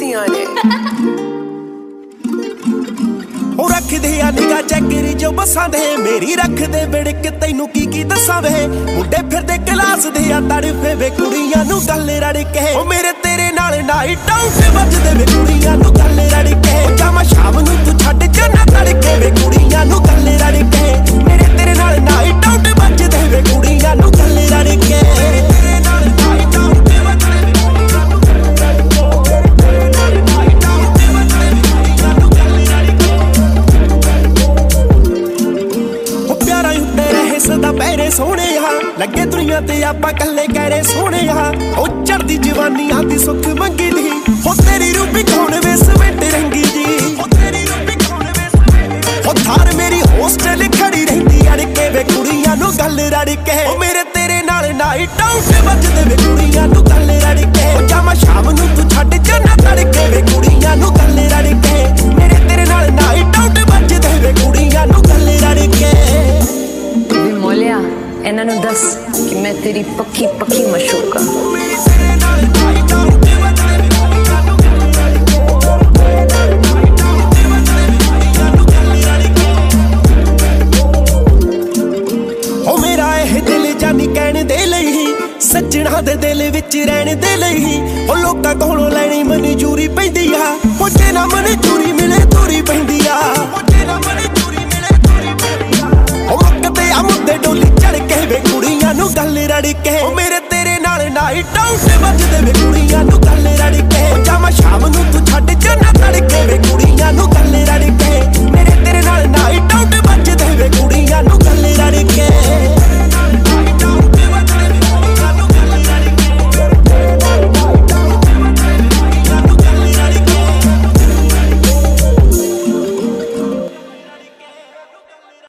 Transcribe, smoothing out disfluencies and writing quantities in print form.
ਹੁੰਦੀਆਂ ਨੇ। ਉਹ ਰੱਖਦੇ ਆ ਨਿਗਾ ਚੱਕਰੀ ਜੋ ਬੱਸਾਂ ਦੇ, ਮੇਰੀ ਰੱਖਦੇ ਵਿੜਕ ਤੈਨੂੰ ਕੀ ਦੱਸਾਂ ਵੇ। ਮੁੰਡੇ ਫਿਰਦੇ ਕਲਾਸ ਦੇ ਆ ਤੜਫੇ ਵੇ ਕੁੜੀਆਂ ਨੂੰ ਗੱਲ ਰੜ ਕੇ। ਉਹ ਮੇਰੇ ਤੇਰੇ ਨਾਲ ਨਾਈਟ ਆਊਟ ਵੱਜਦੇ ਵੇ ਕੁੜੀਆਂ ਨੂੰ ਗੱਲ ਰੜ ਕੇ। ਜਾਵਾਂ ਸ਼ਾਮ ਨੂੰ ਤੂੰ ਛੱਡ ਜਾਣਾ ਤੜਕੇ ਵੇ ਕੁੜੀਆਂ ਨੂੰ ਗੱਲ ਰੜ ਕੇ। ਮੇਰੇ ਤੇਰੇ ਨਾਲ ਨਾਈਟ ਆਊਟ ਵੱਜਦੇ ਵੇ ਕੁੜੀਆਂ ਨੂੰ ਗੱਲ ਰੜ ਕੇ। ਤੇਰੇ ਨਾਲ ਨਾਈਟ ਆਊਟ ਸਦਾ ਪੈਰੇ ਸੋਹਣਿਆ ਲੱਗੇ ਦੁਨੀਆ ਤੇ ਆਪਾਂ ਕੱਲੇ ਕਹਿਰੇ ਸੋਹਣਿਆ। ਉਹ ਚੜਦੀ ਜਵਾਨੀਆਂ ਦੀ ਸੁੱਖ ਮੰਗੀ ਦੀ, ਹੋ ਤੇਰੀ ਰੂਪੀ ਕੌਣ ਵੇ ਸਵੈਟ ਰੰਗੀ ਜੀ। ਹੋ ਥਾਰ ਮੇਰੀ ਹੋਸਟਲ ਖੜੀ ਰਹਿੰਦੀ ਅੜ ਕੇ ਵੇ ਕੁੜੀਆਂ ਨੂੰ ਗੱਲ ਰੜ ਕੇ। ਉਹ ਮੇਰੇ ਤੇਰੇ ਨਾਲ ਨਾਈਟ ਆਊਟ ਵੱਜਦੇ ਵੇ ਕੁੜੀਆਂ ਨੂੰ ਗੱਲ ਰੜ ਕੇ। ਜਾਵਾਂ ਸ਼ਾਮ ਨੂੰ ਤੂੰ ਛੱਡ ਜਾਣਾ ਤੜਕੇ ਵੇ ਕੁੜੀਆਂ ਨੂੰ ਗੱਲ ਰੜ ਕੇ। ਮੇਰੇ ਤੇਰੇ ਨਾਲ ਨਾਈਟ ਆਊਟ ਵੱਜਦੇ ਵੇ ਕੁੜੀਆਂ ਨੂੰ ਗੱਲ ਰੜ ਕੇ। ਮੋਲਿਆ ਇਹਨਾਂ ਨੂੰ ਦੱਸ ਕਿ ਮੈਂ ਤੇਰੀ ਪੱਕੀ ਮਸ਼ੂਕਾ। ਉਹ ਮੇਰਾ ਇਹ ਦਿਲ ਜਾਨੀ ਕਹਿਣ ਦੇ ਲਈ, ਸੱਜਣਾ ਦੇ ਦਿਲ ਵਿੱਚ ਰਹਿਣ ਦੇ ਲਈ। ਉਹ ਲੋਕਾਂ ਕੋਲੋਂ ਲੈਣੀ ਮਨਜ਼ੂਰੀ ਪੈਂਦੀ ਆ, ਉਹ ਜੇ ਨਾ ਮਨਜ਼ੂਰੀ ਮਿਲੇ ਦੂਰੀ ਪੈਂਦੀ ਆ। ਮੁੱਦੇ ਡੋਲੀ ਚੜ ਕੇ ਵੇ ਕੁੜੀਆਂ ਨੂੰ ਗੱਲ ਰੜ ਕੇ। ਉਹ ਮੇਰੇ ਤੇਰੇ ਨਾਲ ਨਾਈਟ ਆਊਟ ਵੱਜਦੇ ਵੇ ਕੁੜੀਆਂ ਨੂੰ ਗੱਲ ਰੜ ਕੇ। ਜਾਵਾਂ ਸ਼ਾਮ ਨੂੰ ਤੂੰ ਛੱਡ ਜਾਣਾ ਤੜਕੇ ਵੇ ਕੁੜੀਆਂ ਨੂੰ ਗੱਲ ਰੜ ਕੇ।